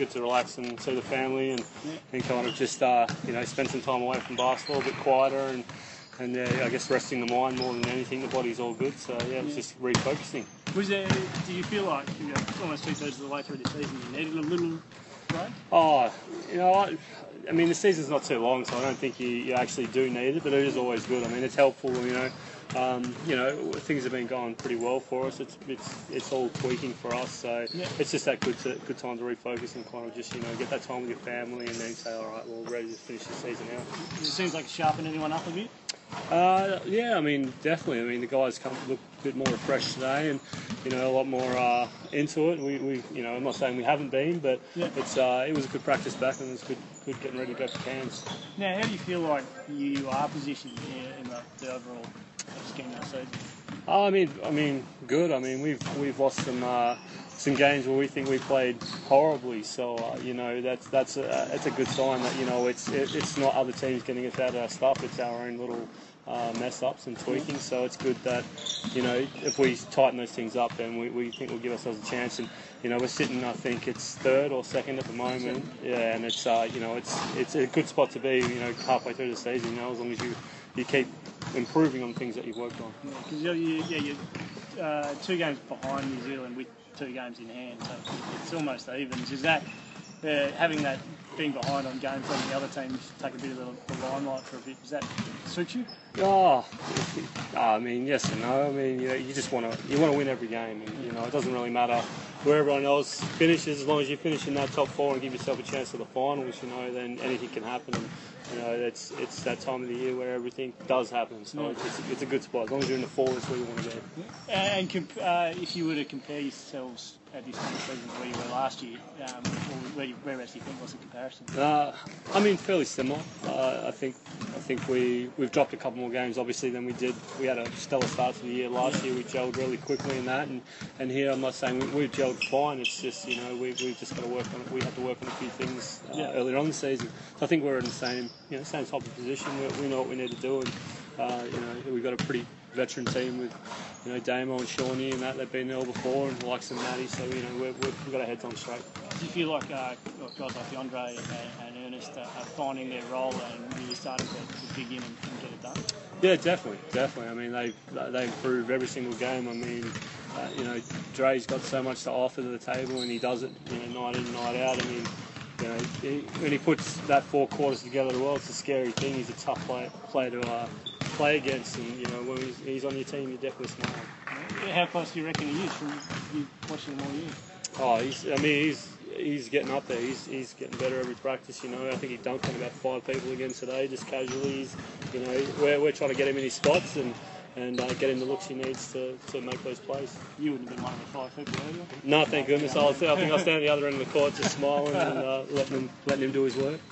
good to relax and see the family and kind of just spend some time away from basketball, a bit quieter and I guess resting the mind more than anything. The body's all good, so it was just refocusing. Do you feel like almost 2/3 of the way through the season you needed a little break? Oh, I mean the season's not too long, so I don't think you actually do need it, but it is always good. I mean it's helpful, things have been going pretty well for us. It's all tweaking for us, so it's just that good time to refocus and kind of just get that time with your family and then say, all right, well, we're ready to finish the season out. It seems like it's sharpened anyone up a bit. Yeah, I mean definitely. I mean the guys look a bit more refreshed today, and a lot more into it. We I'm not saying we haven't been, but it was a good practice back, and it was good getting ready to go for Cairns. Now, how do you feel like you are positioned in the overall scheme of the season? I mean, good. I mean, we've lost some games where we think we played horribly. So that's a good sign that it's not other teams getting us out of our stuff. It's our own little mess ups and tweaking. So it's good that if we tighten those things up, then we think we'll give ourselves a chance. And we're sitting, I think it's third or second at the moment. Yeah, and it's it's a good spot to be. Halfway through the season. As long as you keep improving on things that you've worked on. Because you're 2 games behind New Zealand with 2 games in hand, so it's almost evens. Is that having that being behind on games letting the other teams take a bit of the limelight for a bit? Does that suit you? I mean, yes and no. I mean, you just want to win every game, and it doesn't really matter where everyone else finishes as long as you finish in that top 4 and give yourself a chance at the finals. Then anything can happen. And, it's that time of the year where everything does happen. So it's a good spot. As long as you're in the 4, that's where you want to be. And if you were to compare yourselves at this point of the season to where you were last year, where else do you think was the comparison? I mean, fairly similar. I think we've dropped a couple more games, obviously, than we did. We had a stellar start to the year last year. We gelled really quickly in that, and here I'm not saying we've gelled fine. It's just we've just got to work on it. We had to work on a few things earlier on in the season. So I think we're in the same same type of position. We know what we need to do, and we've got a pretty veteran team with Damo and Shawnee and that. They've been there before, and like some Maddie, so we've got our heads on straight. Do you feel like guys like DeAndre and Ernest are finding their role and really starting to dig in and get it done? Yeah, definitely. I mean, they improve every single game. I mean, Dre's got so much to offer to the table, and he does it night in, night out. I mean, when he puts that 4 quarters together, it's a scary thing. He's a tough player to play against, and when he's on your team, you're definitely smiling. How close do you reckon he is from you watching him all year? He's getting up there. He's getting better every practice. I think he dunked on about 5 people again today, just casually. We're trying to get him in his spots and get him the looks he needs to make those plays. You wouldn't have been one of the 5 people, would you? No, thank goodness. I think I'll stand at the other end of the court just smiling and letting him do his work.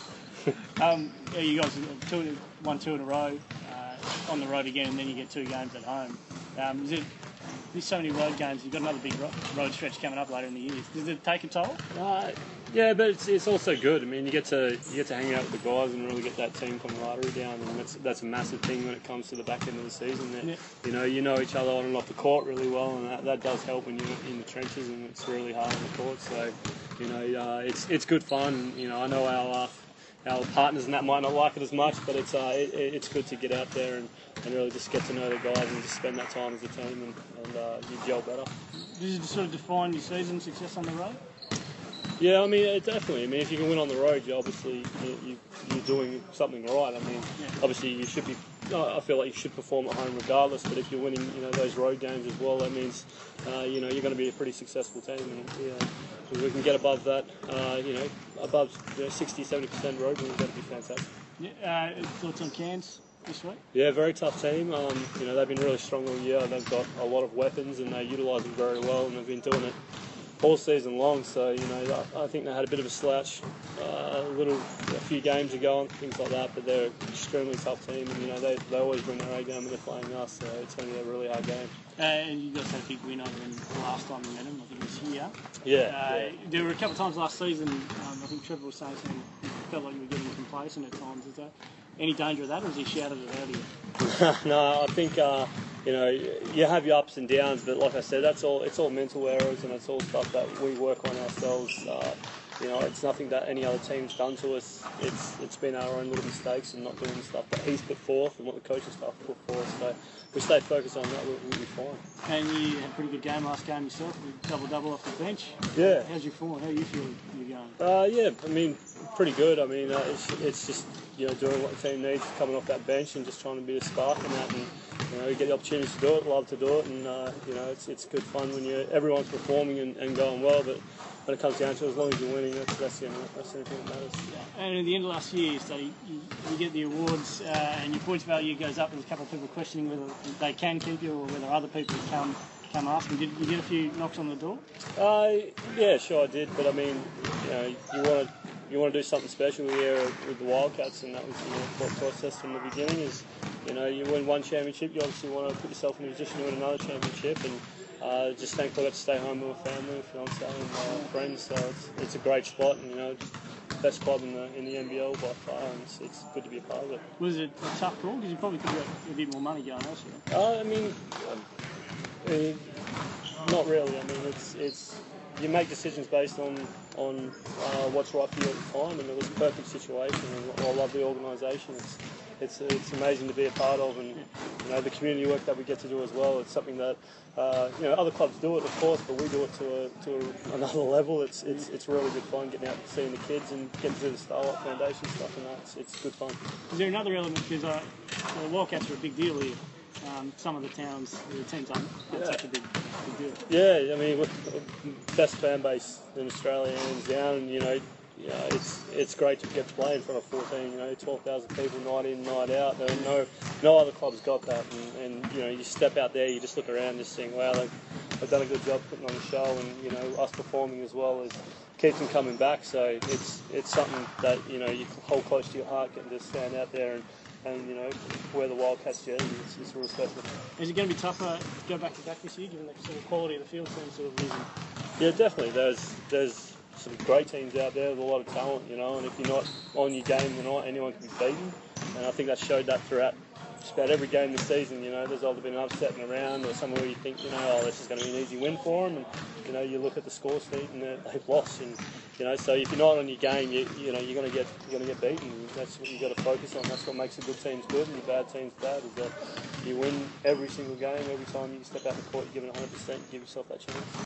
You guys won 2 in a row, on the road again, and then you get 2 games at home. There's so many road games. You've got another big road stretch coming up later in the year. Does it take a toll? Yeah, but it's also good. I mean, you get to hang out with the guys and really get that team camaraderie down, and that's a massive thing when it comes to the back end of the season. That, you know each other on and off the court really well, and that does help when you're in the trenches, and it's really hard on the court. So, it's good fun. I know our partners and that might not like it as much, but it's good to get out there and really just get to know the guys and just spend that time as a team and you gel better. Does it sort of define your season success on the road? Yeah, I mean, definitely. I mean, if you can win on the road, you're doing something right. I mean, obviously you should be. I feel like you should perform at home regardless. But if you're winning, those road games as well, that means, you're going to be a pretty successful team. And, if we can get above that, above 60-70% road wins, that'd be fantastic. Thoughts on Cairns this week? Yeah, very tough team. They've been really strong all year. They've got a lot of weapons and they utilise them very well, and they've been doing it all season long. So I think they had a bit of a slouch a few games ago and things like that, but they're an extremely tough team, and they always bring their A game when they're playing us, so it's going to be a really hard game. And you guys had a big win over them the last time you met them, I think it was here. Yeah. There were a couple of times last season, I think Trevor was saying something, you felt like you were getting complacent at times. Is that any danger of that, or has he shouted it out of you? No, I think you have your ups and downs, but like I said, it's all mental errors, and it's all stuff that we work on ourselves. you know, it's nothing that any other team's done to us. It's been our own little mistakes and not doing the stuff that he's put forth and what the coaching staff put forth. So if we stay focused on that, we'll be fine. And you had a pretty good game last game yourself, double off the bench. Yeah. How's your form? How are you feeling you're going? Yeah, I mean, pretty good. I mean, it's just, you know, doing what the team needs, coming off that bench and just trying to be a spark in that. And, you know, you get the opportunities to do it, love to do it, and, you know, it's good fun when everyone's performing and going well, but when it comes down to it, as long as you're winning, that's the only thing that matters. Yeah. And at the end of last year, so you get the awards and your points value goes up. There's a couple of people questioning whether they can keep you or whether other people come asking. Did you get a few knocks on the door? Yeah, sure I did, but I mean, you know, you want to do something special here with the Wildcats, and that was the thought process from the beginning. Is, you know, you win one championship, you obviously want to put yourself in a position to win another championship, and just thankful I got to stay home with my family, fiance, and friends. So it's a great spot, and you know, best club in the NBL by far, and it's good to be a part of it. Was it a tough call? Because you probably could have got a bit more money going elsewhere. I mean, not really. I mean, it's you make decisions based on what's right for you at the time, and it was a perfect situation. And I love the organisation. It's amazing to be a part of, and you know, the community work that we get to do as well. It's something that you know, other clubs do it, of course, but we do it to another level. It's really good fun getting out and seeing the kids and getting to do the Starlight Foundation stuff, and that it's good fun. Is there another element, because the Wildcats are a big deal here? Some of the teams aren't such a big deal. Yeah, I mean, with the best fan base in Australia, hands down, and you know, it's great to get to play in front of 14, you know, 12,000 people night in, night out. No other club's got that, and you know, you step out there, you just look around, just think, wow, they've done a good job putting on the show, and you know, us performing as well as keeps them coming back. So it's something that, you know, you hold close to your heart, getting to stand out there and you know, wear the Wildcats jersey. It's really special. Is it going to be tougher to go back to back this year, given the sort of quality of the field seems sort of losing? Yeah, definitely. There's some great teams out there with a lot of talent, you know, and if you're not on your game tonight, anyone can be beaten. And I think that showed that throughout just about every game this season. You know, there's either been an upset in a round or somewhere where you think, you know, oh, this is going to be an easy win for them, and you know, you look at the score sheet and they've lost, and you know, so if you're not on your game, you know, you're going to get beaten. That's what you've got to focus on. That's what makes the good teams good and the bad teams bad. Is that you win every single game, every time you step out the court, you give it 100%, you give yourself that chance.